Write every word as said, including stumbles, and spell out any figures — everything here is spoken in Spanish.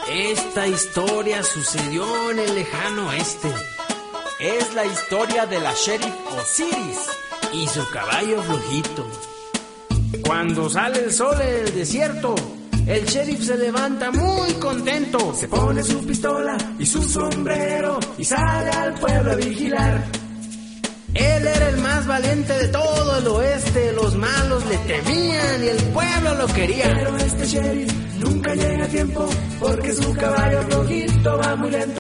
Esta historia sucedió en el lejano oeste. Es la historia de la Sheriff Osiris y su caballo flojito. Cuando sale el sol en el desierto, el sheriff se levanta muy contento. Se pone su pistola y su sombrero y sale al pueblo a vigilar. Él era el más valiente de todo el oeste. Los malos le temían y el pueblo lo quería. Pero este sheriff nunca llega a tiempo porque su caballo flojito va muy lento.